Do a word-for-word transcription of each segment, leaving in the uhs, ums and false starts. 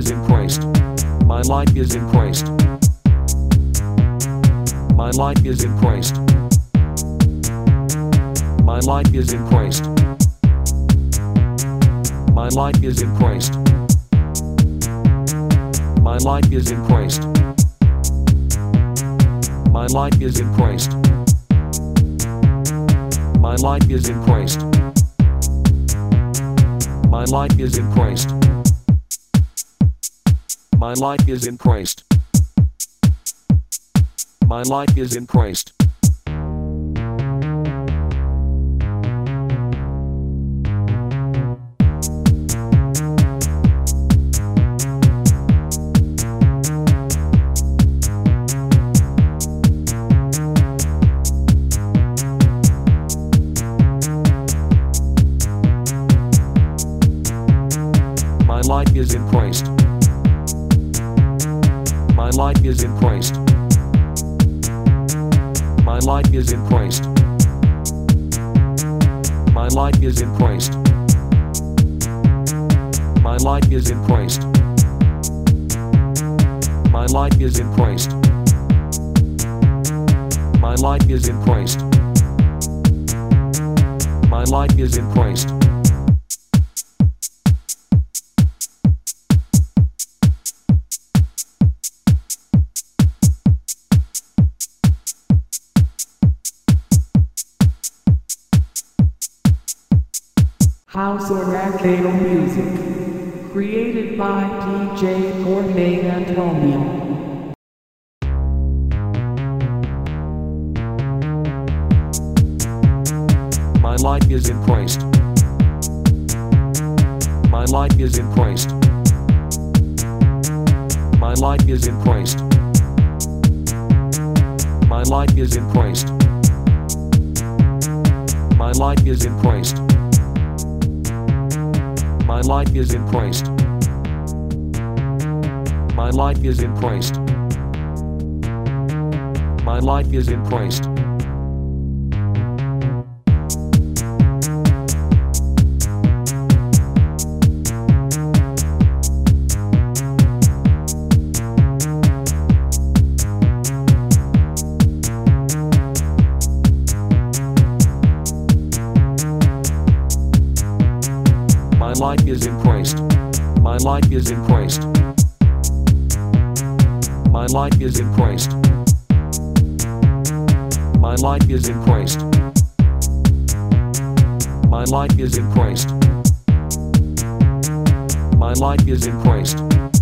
is in Christ. My life is in Christ. My life is in Christ. My life is in Christ. My life is in Christ. My life is in Christ. My life is in Christ. My life is in Christ. My life is in Christ. My life is in Christ. My life is in Christ. My life is in Christ. My life is in Christ. My life is in Christ. My life is in Christ. My life is in Christ. My life is in Christ. My life is in Christ. My life is in Christ. House or Arcade music, created by D J Jorge Antonio. My life is in Christ. My life is in Christ. My life is in Christ. My life is in Christ. My life is in Christ. My life is in Christ. My life is in Christ. My life is in Christ. My life is in Christ. My life is in Christ. My life is in Christ. My life is in Christ. My life is in Christ. My life is in Christ.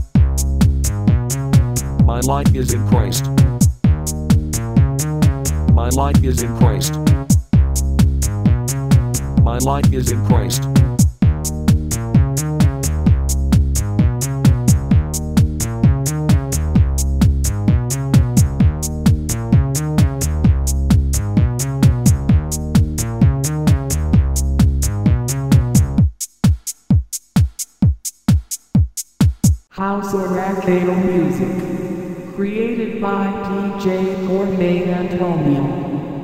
My life is in Christ. My life is in Christ. My life is in Christ. House or Arcade music, created by D J Jorge Antonio.